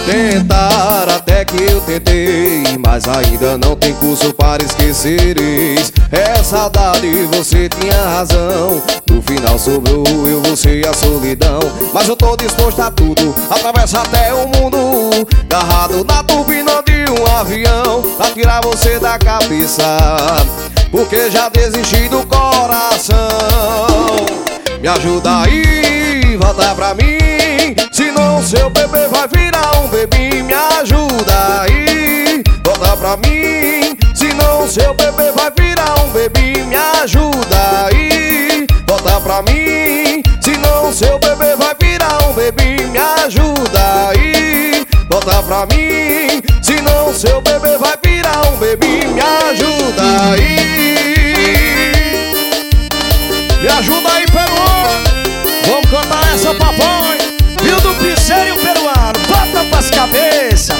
Tentar até que eu tentei, mas ainda não tem curso para esquecereis. É saudade, você tinha razão. No final sobrou eu, você e a solidão. Mas eu tô disposto a tudo, atravessa até o mundo, agarrado na turbina de um avião, pra tirar você da cabeça, porque já desisti do coração. Me ajuda aí, volta pra mim, senão seu bebê vai virar um bebê. Me ajuda aí, volta pra mim, senão seu bebê vai virar um bebê. Me ajuda aí, volta pra mim, senão seu bebê vai virar um bebê. Me ajuda aí, volta pra mim, senão seu bebê vai virar um bebê. Me ajuda aí. Me ajuda aí, peruano. Vamos cantar essa, papai. Viu do piseiro e o peruano, bota pras cabeças.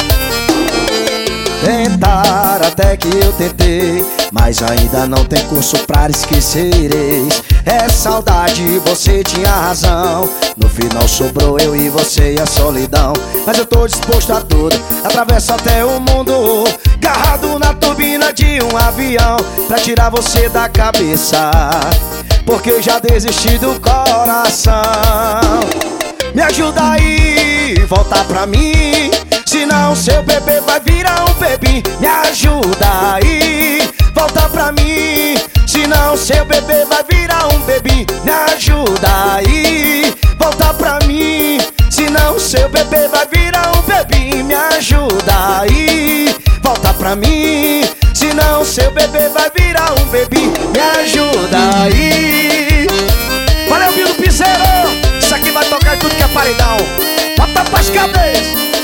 Tentar até que eu tentei, mas ainda não tem curso pra esquecereis. É saudade, você tinha razão. No final sobrou eu e você e a solidão. Mas eu tô disposto a tudo, atravesso até o mundo, agarrado na turbina de um avião, pra tirar você da cabeça, porque eu já desisti do coração. Me ajuda aí, volta pra mim, senão seu bebê vai virar um bebê. Me ajuda aí, volta pra mim, senão seu bebê vai virar um bebê. Me ajuda aí, volta pra mim, senão seu bebê vai virar um bebê. Me ajuda aí, volta pra mim, senão seu bebê vai virar um bebê. Me ajuda aí. Valeu, viu do piseiro. Isso aqui vai tocar em tudo que é paredão. Bota pras cabeças.